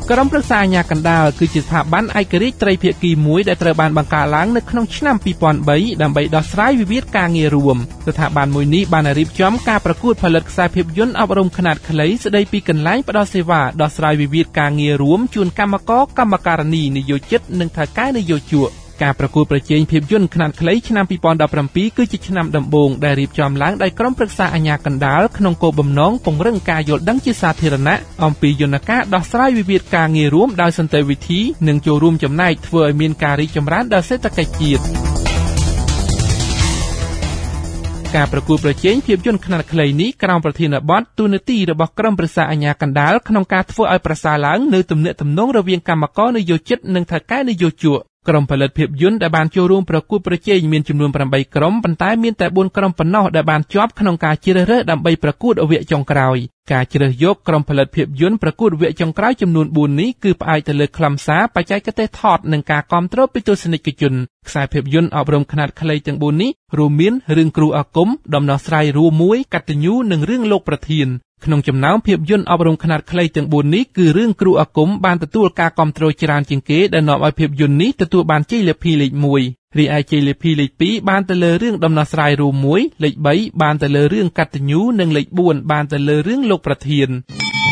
ក្រុមប្រឹក្សាអាជ្ញាកណ្ដាលគឺជាស្ថាប័នឯករាជ្យត្រីភាគីមួយដែលត្រូវបានបង្កើតឡើងនៅក្នុងឆ្នាំ2003ដើម្បីដោះស្រាយវិវាទការងាររួមស្ថាប័នមួយនេះបានរៀបចំការប្រកួតផលិតខ្សែភាពយន្តអប់រំខ្នាតខ្លីស្ដីពីកន្លែងផ្ដល់សេវាដោះស្រាយវិវាទការងាររួមជូនកម្មករកម្មការិនីនិយោជិតនិងថៅកែនិយោជកការប្រកួតប្រជែងភាពយន្តខ្នាតខ្លីឆ្នាំ2017គឺជាឆ្នាំដំបូងដែលរៀបចំឡើងដោយក្រុមប្រឹក្សាអាជ្ញាកណ្ដាលក្នុងគោលបំណងពង្រឹងការយល់ដឹងជាសាធារណៈអំពីយន្តការដោះស្រាយវិវាទការងាររួមដោយសន្តិវិធីនិងចូលរួមចំណែកធ្វើឲ្យមានការរីកចម្រើនដល់សេដ្ឋកិច្ចជាតិការប្រកួតប្រជែងភាពយន្តខ្នាតខ្លីនេះក្រោមប្រធានបទទូនាទីរបស់ក្រុមប្រឹក្សាអាជ្ញាកណ្ដាលក្នុងការធ្វើឲ្យប្រសើរឡើងនូវទំនាក់ទំនងរវាងកម្មករនិយោជិតនិងថៅកែនិយោជកក្រុមផលិតភាពយន្តដែលបានចូលរួមប្រកួតប្រជែងមានចំនួន8ក្រុមប៉ុន្តែមានតែ4ក្រុមប៉ុណ្ណោះដែលបានជាប់ក្នុងការជ្រើសរើសដើម្បីប្រកួតវគ្គចុងក្រោយការជ្រើសយកក្រុមផលិតភាពយន្តប្រកួតវគ្គចុងក្រោយចំនួន4នេះគឺផ្អែកទៅលើខ្លឹមសារបច្ចេកទេសថតនិងការគាំទ្រពីទស្សនិកជនខ្សែភាពយន្តអប់រំខ្នាតខ្លីទាំង4នេះរួមមានរឿងគ្រូអាគមដំណោះស្រាយរួមមួយកតញ្ញូនិងរឿងលោកប្រធានក្នុងចំណោមភាពយន្តអប់រំខ្នាតខ្លីទាំង4នេះគឺរឿងគ្រូអាគមបានទទួលការគាំទ្រច្រើនជាងគេដែលនាំឲ្យភាពយន្តនេះទទួលបានជ័យលាភីលេខ1រីឯជ័យលាភីលេខ2បានទៅលើរឿងដំណោះស្រាយរួមមួយលេខ3បានទៅលើរឿងកតញ្ញូនិងលេខ4បានទៅលើរឿងលោកប្រធាន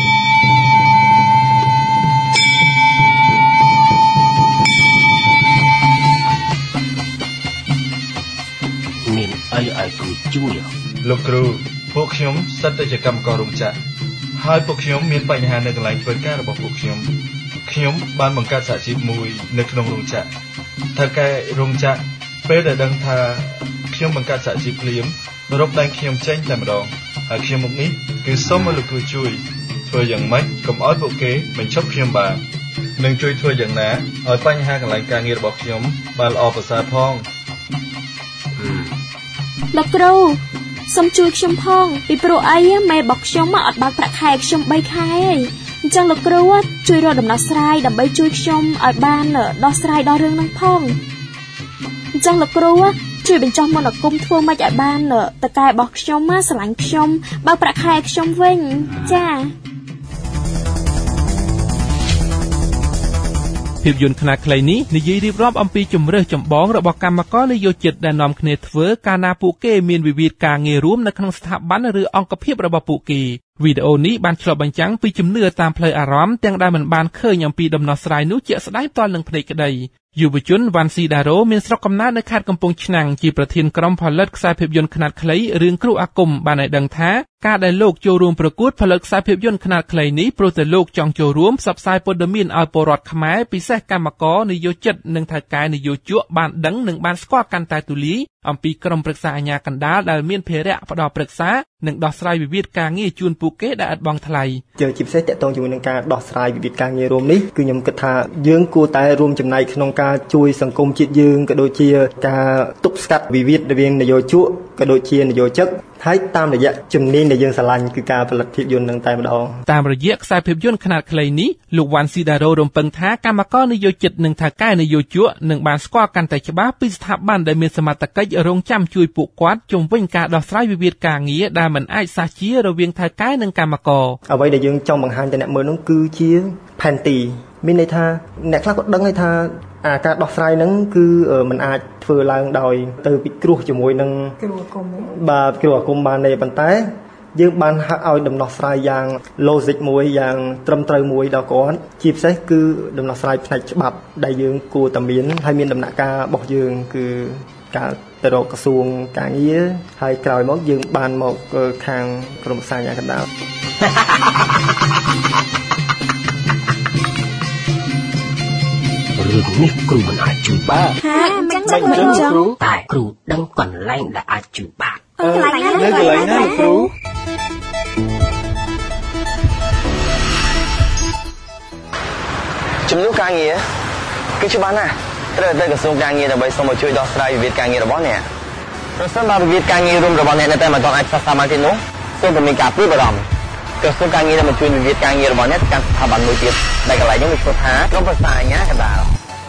មានអីឲ្យគ្រូជួយលោកគ្រូពួកខ្ញុំសិតតែជាកម្មកររោងចក្រហើយពួកខ្ញុំមានបញ្ហានៅកន្លែងធ្វើការរបស់ពួកខ្ញុំបានបង្កើតសហជីពមួយនៅក្នុងរោងចក្រថៅកែរោងចក្រពេលដែលដឹងថាខ្ញុំបង្កើតសហជីពភ្លាមរកដែនខ្ញុំចេញតែម្ដងហើយខ្ញុំមកនេះគឺសូមឲ្យលោកគ្រូជួយធ្វើយ៉ាងម៉េចកុំឲ្យពួកគេបញ្ឈប់ខ្ញុំបាននិងជួយធ្វើយ៉ាងណាឲ្យបញ្ហាកន្លែងការងាររបស់ខ្ញុំបានល្អប្រសើរផងលោកគ្រូសូមជួយខ្ញុំផងពីព្រោះអីម៉ែរបស់ខ្ញុំអត់បានប្រាក់ខែខ្ញុំ3ខែហើយអញ្ចឹងលោកគ្រូជួយរកដំណោះស្រាយដើម្បីជួយខ្ញុំឲ្យបានដោះស្រាយដល់រឿងហ្នឹងផងអញ្ចឹងលោកគ្រូជួយបញ្ចុះមន្តអាគមធ្វើម៉េចឲ្យបានតកែរបស់ខ្ញុំស្រឡាញ់ខ្ញុំបើប្រាក់ខែខ្ញុំវិញចាភាពយន្តខ្នាតខ្លីនេះនិយាយរៀបរាប់អំពីជំរើសចម្បងរបស់កម្មករនិយោជិតដែលនាំគ្នាធ្វើកាលណាពួកគេមានវិវាទការងាររួមនៅក្នុងស្ថាប័នឬអង្គភាពរបស់ពួកគេវីដេអូនេះបានឆ្លុះបញ្ចាំងពីជំនឿតាមផ្លូវអារម្មណ៍ទាំងដែលមិនបានឃើញអំពីដំណោះស្រាយនោះជាក់ស្ដែងផ្ទាល់នឹងភ្នែកក្តីយុវជនវ៉ាន់ស៊ីដារ៉ូមានស្រុកកំណើតនៅខេត្តកំពង់ឆ្នាំងជាប្រធានក្រុមផលិតខ្សែភាពយន្តខ្នាតខ្លីរឿងគ្រូអាគមបានឲ្យដឹងថាការដែលលោកចូលរួមប្រកួតផលិតខ្សែភាពយន្តខ្នាតខ្លីនេះព្រោះតែលោកចង់ចូលរួមផ្សព្វផ្សាយព័ត៌មានឲ្យពលរដ្ឋខ្មែរពិសេសកម្មករនិយោជិតនិងថៅកែនិយោជកបានដឹងនិងបានស្គាល់កាន់តែទូលាយអំពីក្រុមប្រឹក្សាអាជ្ញាកណ្ដាលដែលមានភារៈផ្ដល់ប្រឹក្សានិងដោះស្រាយវិវាទការងារជូនពួកគេដែលឥតបង់ថ្លៃជាពិសេសតកតងជាមួយនឹងការដោះស្រាយវិវាទការងាររួមនេះគឺខ្ញុំគិតថាយើងគួរតែរួមចំណែកក្នុងការជួយសង្គមជាតិយើងក៏ដូចជាការទប់ស្កាត់វិវាទរវាងនយោជកក៏ដូចជានយោជិកហើយតាមរយៈជំនាញដែលយើងស្រឡាញ់គឺការផលិតភាពយន្តនឹងតែម្ដងតាមរយៈខ្សែភាពយន្តខ្នាតខ្លីនេះលោកវ៉ាន់ស៊ីដារ៉ូរំពឹងថាកម្មករនិយោជិតនិងថៅកែនិយោជកនឹងបានស្គាល់កាន់តែច្បាស់ពីស្ថាប័នដែលមានសមត្ថកិច្ចរងចាំជួយពួកគាត់ជុំវិញការដោះស្រាយវិវាទការងារដែលមិនអាចសះជារវាងថៅកែនិងកម្មករអ្វីដែលយើងចង់បង្ហាញទៅអ្នកមើលនោះគឺជាផែនទីមានន័យថាអ្នកខ្លះក៏ដឹងហើយថាការដោះស្រាយហ្នឹងគឺมันអាចធ្វើឡើងដោយទៅពិគ្រោះជាមួយនឹងគ្រូអាគមបាទគ្រូអាគមបានទេប៉ុន្តែយើងបានហាក់ឲ្យដំណោះស្រាយយ៉ាង logic មួយយ៉ាងត្រឹមត្រូវមួយដល់គាត់ជាពិសេសគឺដំណោះស្រាយផ្នែកច្បាប់ដែលយើងគួរតែមានហើយមានដំណាក់កាលរបស់យើងគឺការទៅរកក្រសួងការងារហើយក្រោយមកយើងបានមកខាងក្រមសាញ្ញាកណ្ដាលរឿងនេះគ្រូមិនអាចជួយបានមិនចឹងគ្រូតែគ្រូដឹងកន្លែងដែលអាចជួយបានកន្លែងណាគ្រូជំនួសការងារគឺច្បាស់ណាស់ត្រូវទៅក្រសួងការងារដើម្បីសូមឲ្យជួយដោះស្រាយវិវាទការងាររបស់អ្នកប្រសិនបើវិវាទការងាររួមរបស់អ្នកនៅតែមិនទាន់អាចផ្សះផ្សាមកទេនោះសូមតែមានការព្រួយបារម្ភក្រសួងការងារនឹងជួយវិវាទការងាររបស់អ្នកទៅកាន់ស្ថាប័នមួយទៀតដែលកន្លែងនោះមានឈ្មោះថាក្រុមប្រឹក្សាអាជ្ញាកណ្ដាល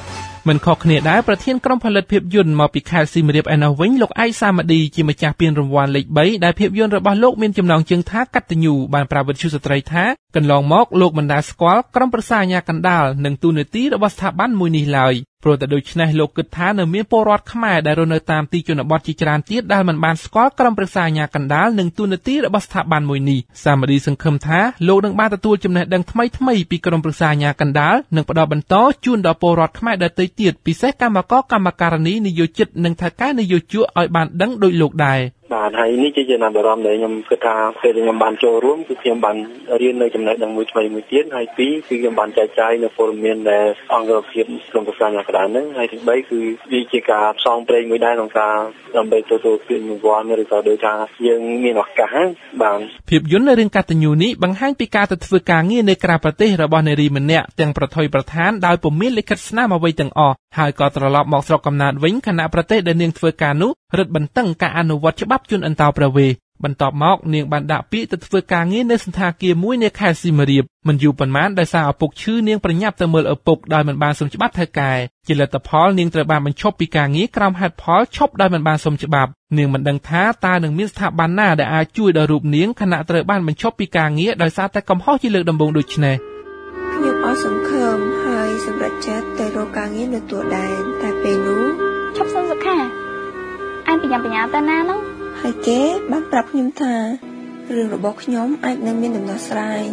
មិនខុសគ្នាដែរប្រធានក្រុមផលិតភាពយន្តមកពីខេត្តសៀមរាបឯណោះវិញលោកឯកសាមឌីជាម្ចាស់ពានរង្វាន់លេខ3ដែលភាពយន្តរបស់លោកមានចំណងជើងថាកតញ្ញូបានប្រាប់វិទ្យុស្ត្រីថាកន្លងមកលោកមិនដែលស្គាល់ក្រុមប្រឹក្សាអាជ្ញាកណ្ដាលនិងទូនាទីរបស់ស្ថាប័នមួយនេះឡើយព្រោះតែដូច្នេះលោកគិតថានៅមានពលរដ្ឋខ្មែរដែលរស់នៅតាមទីជនបទជាច្រើនទៀតដែលមិនបានស្គាល់ក្រុមប្រឹក្សាអាជ្ញាកណ្ដាលនិងទូនាទីរបស់ស្ថាប័នមួយនេះសាមឌីសង្ឃឹមថាលោកនឹងបានទទួលចំណេះដឹងថ្មីៗពីក្រុមប្រឹក្សាអាជ្ញាកណ្ដាលនិងផ្ដល់បន្តជូនដល់ពលរដ្ឋខ្មែរដទៃទៀតពិសេសកម្មករកម្មការិនីនិយោជិតនិងថៅកែនិយោជកឲ្យបានដឹងដោយលោកដែរបាទហើយនេះជាចំណាប់អារម្មណ៍ដែលខ្ញុំគិតថាពេលខ្ញុំបានចូលរួមគឺខ្ញុំបានរៀននៅចំណេះដឹងមួយថ្មីមួយទៀតហើយពីរគឺខ្ញុំបានចែកចាយនៅព័ត៌មានដែលអង្គភាពក្រុមប្រឹក្សាអាជ្ញាកណ្ដាលហ្នឹងហើយទី3គឺវាជាការផ្សងព្រេងមួយដែរក្នុងការដើម្បីទទួលពានរង្វាន់ឬក៏ដោយការយើងមានឱកាសបាទភាពយន្តរឿងកតញ្ញូនេះបង្ហាញពីការទៅធ្វើការងារនៅក្រៅប្រទេសរបស់នារីម្នាក់ទាំងប្រថុយប្រថានដោយពុំមានលិខិតស្នាមអ្វីទាំងអស់ហើយក៏ត្រឡប់មកស្រុកកំណើតវិញខណៈប្រទេសដែលនាងធ្វើការនោះរឹតបន្តឹងការអនុវត្តច្បាប់ជនអន្តោប្រវេសន៍បន្ទាប់មកនាងបានដាក់ពាក្យទៅធ្វើការងារនៅសន្តាគារមួយនៅខេត្តសៀមរាបមិនយូរប៉ុន្មានដោយសារឪពុកឈឺនាងប្រញាប់ទៅមើលឪពុកដោយមិនបានសុំច្បាប់ថៅកែជាលទ្ធផលនាងត្រូវបានបញ្ឈប់ពីការងារក្រោមហេតុផលឈប់ដោយមិនបានសុំច្បាប់នាងមិនដឹងថាតើនឹងមានស្ថាប័នណាដែលអាចជួយដល់រូបនាងខណៈត្រូវបានបញ្ឈប់ពីការងារដោយសារតែកំហុសជាលើកដំបូងដូចនេះខ្ញុំអត់សង្ឃឹមហើយសម្រាប់ចិត្តទៅរកការងារនៅទួលដែនតែពេលនោះឈប់សុំសុខាអញបញ្ញាបញ្ញាទៅណានោះហើយគេបានប្រាប់ខ្ញុំថារឿងរបស់ខ្ញុំអាចនឹងមានដំណោះស្រាយ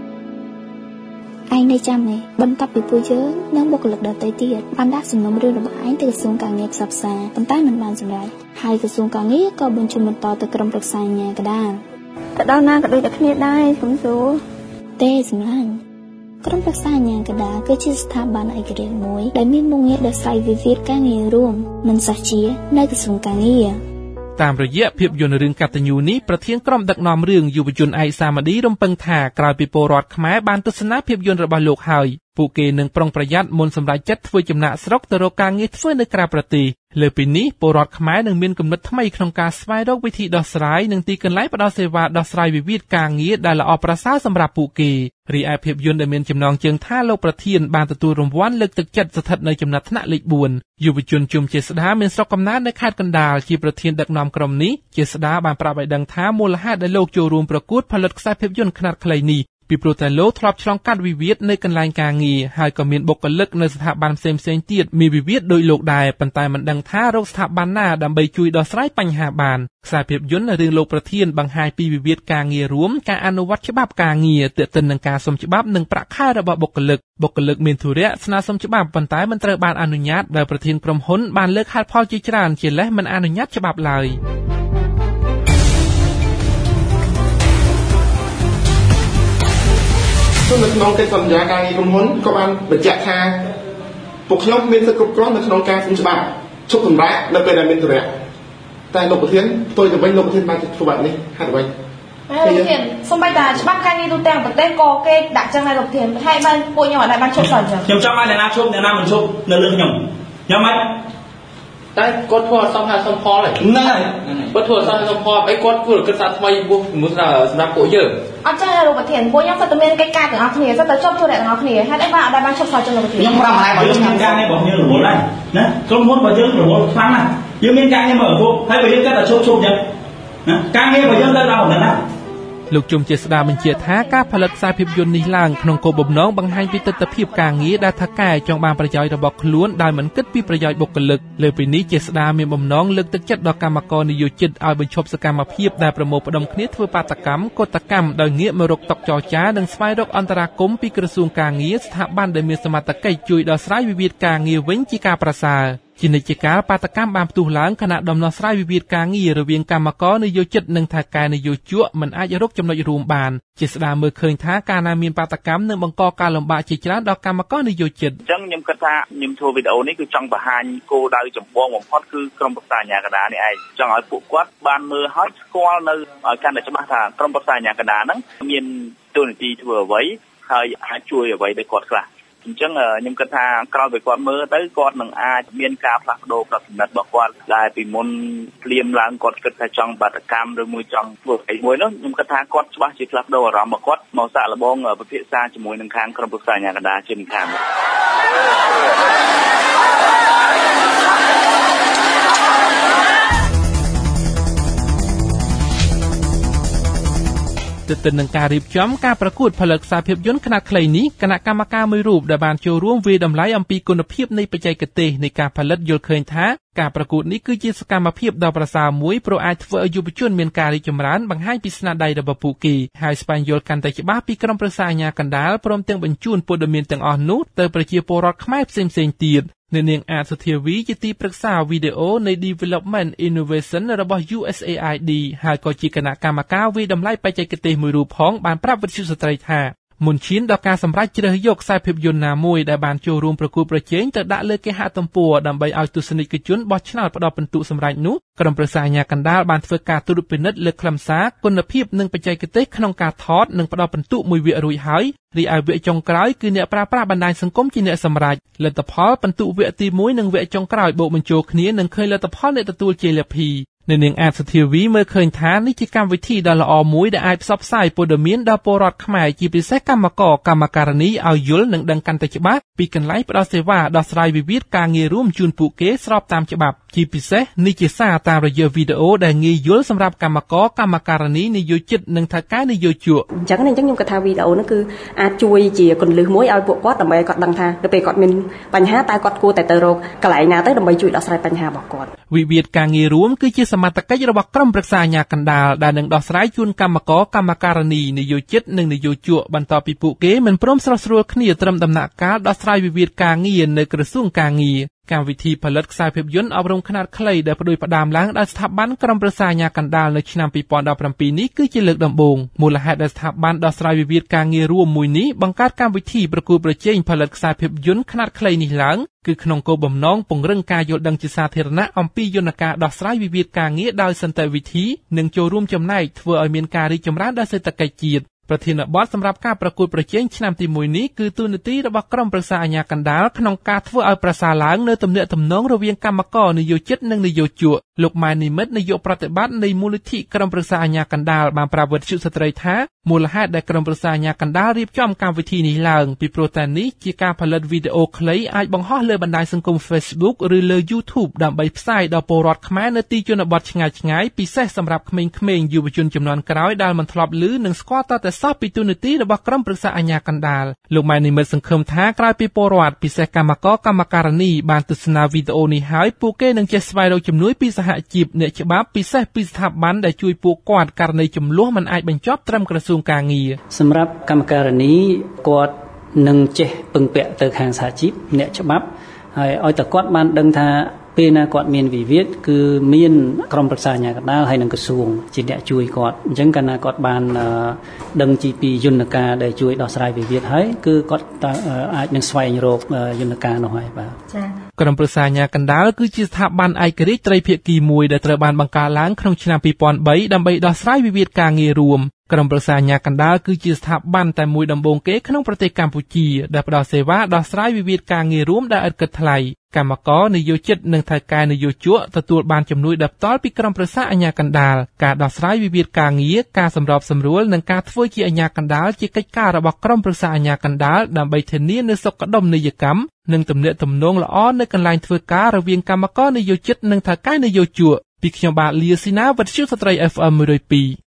ឯងនៅចាំនេះបន្ទាប់ពីពួកយើងនិងបុគ្គលិកដទៃទៀតបានដាក់សំណុំរឿងរបស់ឯងទៅក្រសួងការងារផ្សព្វផ្សាយប៉ុន្តែមិនបានសម្រេចហើយក្រសួងការងារក៏បញ្ជូនបន្តទៅក្រុមប្រឹក្សាអាជ្ញាកណ្ដាលទៅដល់ណាក៏ដូចតែគ្នាដែរខ្ញុំសួរទេសម្លាញ់ក្រុមប្រឹក្សាអាជ្ញាកណ្ដាលគឺជាស្ថាប័នឯករាជ្យមួយដែលមានមុខងារដោះស្រាយវិវាទការងាររួមមិនសោះជានៅក្រសួងការងារតាមរយៈភាពយន្តរឿងកតញ្ញូនេះប្រធានក្រុមដឹកនាំរឿងយុវជនឯកសាមឌីរំពឹងថាក្រោយពីពលរដ្ឋខ្មែរបានទស្សនាភាពយន្តរបស់លោកហើយពួកគេនឹងប្រុងប្រយ័ត្នមុនសម្រេចចិត្តធ្វើចំណាកស្រុកទៅរកការងារធ្វើនៅក្រៅប្រទេសលើពីនេះពលរដ្ឋខ្មែរនឹងមានគំនិតថ្មីក្នុងការស្វែងរកវិធីដោះស្រាយនិងទីកន្លែងផ្ដល់សេវាដោះស្រាយវិវាទការងារដែលល្អប្រសើរសម្រាប់ពួកគេរីឯភាពយន្តដែលមានចំណងជើងថាលោកប្រធានបានទទួលរង្វាន់លើកទឹកចិត្តស្ថិតនៅចំណាត់ថ្នាក់លេខ4យុវជនជុំជាស្ដាមានស្រុកកំណើតនៅខេត្តកណ្ដាលជាប្រធានដឹកនាំក្រុមនេះជាស្ដាបានប្រាប់ឲ្យដឹងថាមូលហេតុដែលលោកចូលរួមប្រកួតផលិតខ្សែភាពយន្តខ្នាតខ្លីនេះពីព្រោះតែលោកធ្លាប់ឆ្លងកាត់វិវាទនៅកន្លែងការងារហើយក៏មានបុគ្គលិកនៅស្ថាប័នផ្សេងៗទៀតមានវិវាទដោយលោកដែរប៉ុន្តែមិនដឹងថារកស្ថាប័នណាដើម្បីជួយដោះស្រាយបញ្ហាបានខ្សែភាពយន្តរឿងលោកប្រធានបង្ហាញពីវិវាទការងាររួមការអនុវត្តច្បាប់ការងារទាក់ទិននឹងការសុំច្បាប់និងប្រាក់ខែរបស់បុគ្គលិកមានធុរៈស្នើសុំច្បាប់ប៉ុន្តែមិនត្រូវបានអនុញ្ញាតដោយប្រធានក្រុមហ៊ុនបានលើកហេតុផលជាច្រើនជាលេសមិនអនុញ្ញាតច្បាប់ឡើយនៅក្នុងកិច្ចសន្យាការងារក្រុមហ៊ុនក៏បានបញ្ជាក់ថាពួកខ្ញុំមានសិទ្ធិគ្រប់គ្រាន់នៅក្នុងការសុំច្បាប់ឈប់សម្រាកនៅពេលដែលមានទុរៈតែលោកប្រធានផ្ទុយទៅវិញលោកប្រធានបានធ្វើបែបនេះហេតុអ្វីលោកប្រធានសូម្បីតែច្បាប់ការងារទូទាំងប្រទេសក៏គេដាក់ចឹងដែរលោកប្រធានហើយបានពួកខ្ញុំអត់បានឈប់សោះចឹងខ្ញុំចង់ឲ្យអ្នកណាឈប់អ្នកណាមិនឈប់នៅលើខ្ញុំមិនតែគាត់ធ្វើអត់សមថាសមផលហ្នឹងហើយគាត់ធ្វើអត់សមសមផលអីគាត់ធ្វើគិតថាថ្មីពោះសម្រាប់ពួកយើងអត់ចឹងលោកប្រធានពួកខ្ញុំគាត់តែមានកិច្ចការទាំងអស់គ្នាគាត់តែជប់ធ្វើទាំងអស់គ្នាហេតុអីបានអត់បានឈប់សោះចឹងលោកប្រធានខ្ញុំប្រាប់ហើយយើងមានការងាររបស់យើងរវល់ដែរណាក្រុមហ៊ុនរបស់យើងរវល់ខ្លាំងណាស់យើងមានការងារមកឪពុកហើយបើយើងគាត់តែឈប់ចឹងណាការងាររបស់យើងទៅដល់ប៉ុណ្ណឹងណាលោកជុំជាស្ដាបញ្ជាក់ថាការផលិតខ្សែភាពយន្តនេះឡើងក្នុងគោលបំណងបង្ហាញពីទស្សនវិជ្ជាការងារដែលថៅកែចង់បានប្រយោជន៍របស់ខ្លួនដោយមិនគិតពីប្រយោជន៍បុគ្គលិកលើពីនេះជាស្ដាមានបំណងលើកទឹកចិត្តដល់កម្មករនិយោជិតឲ្យបញ្ឈប់សកម្មភាពដែលប្រមូលផ្ដុំគ្នាធ្វើបាតកម្មកតកម្មដោយងាកមករកតុចរចានិងស្វែងរកអន្តរាគមន៍ពីក្រសួងការងារស្ថាប័នដែលមានសមត្ថកិច្ចជួយដោះស្រាយវិវាទការងារវិញជាការប្រសើរជានិច្ចកាលបាតកម្មបានផ្ទុះឡើងខណៈដំណោះស្រាយវិវាទការងាររវាងកម្មករនិយោជិតនិងថៅកែនិយោជកមិនអាចរកចំណុចរួមបានជាស្ដារមើលឃើញថាការណាមានបាតកម្មនឹងបង្កការលំបាកជាច្រើនដល់កម្មករនិយោជិតអញ្ចឹងខ្ញុំគិតថាខ្ញុំធ្វើវីដេអូនេះគឺចង់បង្ហាញគោលដៅចម្បងបំផុតគឺក្រុមប្រឹក្សាអាជ្ញាកណ្ដាលនេះឯងចង់ឲ្យពួកគាត់បានមើលហើយស្គាល់នៅឲ្យកាន់តែច្បាស់ថាក្រុមប្រឹក្សាអាជ្ញាកណ្ដាលហ្នឹងមានតួនាទីធ្វើអ្វីហើយអាចជួយអ្វីដល់គាត់ខ្លះអញ្ចឹងខ្ញុំគិតថាក្រោយពីគាត់មើលទៅគាត់នឹងអាចមានការផ្លាស់ប្ដូរប្រតិបត្តិរបស់គាត់ដែលពីមុនភ្លាមឡើងគាត់គិតថាចង់បាតកម្មឬមួយចង់ធ្វើអីមួយនោះខ្ញុំគិតថាគាត់ច្បាស់ជាផ្លាស់ប្ដូរអារម្មណ៍របស់គាត់មកសាកល្បងពិភាក្សាជាមួយនឹងខាងក្រុមប្រឹក្សាអាជ្ញាកណ្ដាលជាមិនខានទន្ទឹមនឹងការរៀបចំការប្រកួតផលិតខ្សែភាពយន្តខ្នាតខ្លីនេះគណៈកម្មការមួយរូបដែលបានចូលរួមវាយតម្លៃអំពីគុណភាពនៃបច្ចេកទេសនៃការផលិតយល់ឃើញថាការប្រកួតនេះគឺជាសកម្មភាពដ៏ប្រសើរមួយព្រោះអាចធ្វើឲ្យយុវជនមានការរីកចម្រើនបង្ហាញពីស្នាដៃរបស់ពួកគេហើយស្វែងយល់កាន់តែច្បាស់ពីក្រុមប្រឹក្សាអាជ្ញាកណ្ដាលព្រមទាំងបញ្ជូនព័ត៌មានទាំងអស់នោះទៅប្រជាពលរដ្ឋខ្មែរផ្សេងៗទៀតអ្នកនាងអាតសុធាវីជាទីប្រឹក្សាវីដេអូនៃ Development Innovation របស់ USAID ហើយក៏ជាគណៈកម្មការវិតម្លៃបច្ចេកទេសមួយរូបផងបានប្រាប់វិទ្យុស្ត្រីថាមុនឈានដល់ការសម្រេចជ្រើសយកខ្សែភាពយន្តណាមួយដែលបានចូលរួមប្រកួតប្រជែងទៅដាក់លើគេហទំព័រដើម្បីឲ្យទស្សនិកជនបោះឆ្នោតផ្ដល់ពិន្ទុសម្រេចនោះក្រុមប្រឹក្សាអាជ្ញាកណ្ដាលបានធ្វើការត្រួតពិនិត្យលើខ្លឹមសារគុណភាពនិងបច្ចេកទេសក្នុងការថតនិងផ្ដល់ពិន្ទុមួយវគ្គរួចហើយរីឯវគ្គចុងក្រោយគឺអ្នកប្រើប្រាស់បណ្ដាញសង្គមជាអ្នកសម្រេចលទ្ធផលពិន្ទុវគ្គទី1និងវគ្គចុងក្រោយបូកបញ្ចូលគ្នានឹងឃើញលទ្ធផលអ្នកទទួលជាលាភីអ្នកនាងអាតសុធាវីមើលឃើញថានេះជាកម្មវិធីដ៏ល្អមួយដែលអាចផ្សព្វផ្សាយព័ត៌មានដល់ពលរដ្ឋខ្មែរជាពិសេសកម្មករកម្មការិនីឲ្យយល់និងដឹងកាន់តែច្បាស់ពីកន្លែងផ្ដល់សេវាដោះស្រាយវិវាទការងាររួមជូនពួកគេស្របតាមច្បាប់ជាពិសេសនេះជាសារតាមរយៈវីដេអូដែលងាយយល់សម្រាប់កម្មករកម្មការិនីនិយោជិតនិងថៅកែនិយោជកអញ្ចឹងខ្ញុំគិតថាវីដេអូនេះគឺអាចជួយជាគន្លឹះមួយឲ្យពួកគាត់ដើម្បីគាត់ដឹងថាទៅពេលគាត់មានបញ្ហាតើគាត់គួរតែទៅរកកន្លែងណាទៅដើម្បីជួយដោះស្រាយបញ្ហារបស់គាត់វិវាទការងាររួមគឺជាសមត្ថកិច្ចរបស់ក្រុមប្រឹក្សាអាជ្ញាកណ្ដាលដែលនឹងដោះស្រាយជូនកម្មករកម្មការិនីនិយោជិតនិងនិយោជកបន្ទាប់ពីពួកគេមិនព្រមស្រុះស្រួលគ្នាត្រឹមដំណាក់កាលដោះស្រាយវិវាទការងារនៅក្រសួងការងារកម្មវិធីផលិតខ្សែភាពយន្តអប់រំខ្នាតខ្លីដែលផ្ដួចផ្ដើមឡើងដោយស្ថាប័នក្រុមប្រឹក្សាអាជ្ញាកណ្ដាលនៅឆ្នាំ2017នេះគឺជាលើកដំបូងមូលហេតុដែលស្ថាប័នដោះស្រាយវិវាទការងាររួមមួយនេះបង្កើតកម្មវិធីប្រកួតប្រជែងផលិតខ្សែភាពយន្តខ្នាតខ្លីនេះឡើងគឺក្នុងគោលបំណងពង្រឹងការយល់ដឹងជាសាធារណៈអំពីយន្តការដោះស្រាយវិវាទការងារដោយសន្តិវិធីនិងចូលរួមចំណែកធ្វើឲ្យមានការរីកចម្រើនដល់សេដ្ឋកិច្ចជាតិប្រធានបទសម្រាប់ការប្រកួតប្រជែងឆ្នាំទី1នេះគឺទូនាទីរបស់ក្រុមប្រឹក្សាអាជ្ញាកណ្ដាលក្នុងការធ្វើឲ្យប្រសើរឡើងនៅទំនាក់ទំនងរវាងកម្មករនិយោជិតនិងនិយោជកលោកម៉ែននិមិត្តនាយកប្រតិបត្តិនៃមូលនិធិក្រុមប្រឹក្សាអាជ្ញាកណ្ដាលបានប្រាប់វិទ្យុស្ត្រីថាមូលហេតុដែលក្រុមប្រឹក្សាអាជ្ញាកណ្ដាលរៀបចំកម្មវិធីនេះឡើងពីព្រោះតែនេះជាការផលិតវីដេអូខ្លីអាចបង្ហោះលើបណ្ដាញសង្គម Facebook ឬលើ YouTube ដើម្បីផ្សាយដល់ពលរដ្ឋខ្មែរនៅទីជនបទឆ្ងាយៗពិសេសសម្រាប់ក្មេងៗយុវជនជំនាន់ក្រោយដែលមិនធ្លាប់ឮនិងស្គាល់តតែសោះពីទូនាទីរបស់ក្រុមប្រឹក្សាអាជ្ញាកណ្ដាលលោកម៉ែននិមិត្តសង្ឃឹមថាក្រោយពីពលរដ្ឋពិសេសកម្មករកម្មការិនីបានទស្សនាវីដេអូនេះហើយពួកគេនឹងចេះស្វែងរកជំនួយពីសហជីពអ្នកច្បាប់ពិសេសពីស្ថាប័នដែលជួយពួកគាត់ករណីចំនួនមិនអាចបញ្ចប់ត្រឹមក្រសួងការងារសម្រាប់កម្មការិនីគាត់នឹងចេះពឹងពាក់ទៅខាងសហជីពអ្នកច្បាប់ហើយឲ្យតែគាត់បានដឹងថាពេលណាគាត់មានវិវាទគឺមានក្រុមប្រឹក្សាអាជ្ញាកណ្ដាលហើយនិងក្រសួងជាអ្នកជួយគាត់អញ្ចឹងកាលណាគាត់បានដឹងពីយន្តការដែលជួយដោះស្រាយវិវាទហើយគឺគាត់អាចនឹងស្វែងរកយន្តការនោះហើយបាទចា៎ក្រុមប្រឹក្សាអាជ្ញាកណ្ដាលគឺជាស្ថាប័នឯករាជ្យត្រីភាគីមួយដែលត្រូវបានបង្កើតឡើងក្នុងឆ្នាំ2003ដើម្បីដោះស្រាយវិវាទការងាររួមក្រុមប្រឹក្សាអាជ្ញាកណ្ដាលគឺជាស្ថាប័នតែមួយដំបូងគេក្នុងប្រទេសកម្ពុជាដែលផ្ដល់សេវាដោះស្រាយវិវាទការងាររួមដែលឥតគិតថ្លៃកម្មករនិយោជិតនិងថៅកែនិយោជកទទួលបានជំនួយដោយផ្ទាល់ពីក្រុមប្រឹក្សាអាជ្ញាកណ្ដាលការដោះស្រាយវិវាទការងារការសម្របសម្រួលនិងការធ្វើជាអាជ្ញាកណ្ដាលជាកិច្ចការរបស់ក្រុមប្រឹក្សាអាជ្ញាកណ្ដាលដើម្បីធានានូវសុខដុមនីយកម្មនិងទំនាក់ទំនងល្អនៅកន្លែងធ្វើការរវាងកម្មករនិយោជិតនិងថៅកែនិយោជកពីខ្ញុំបាទលាស៊ីណាវិទ្យុស្ត្រី FM 102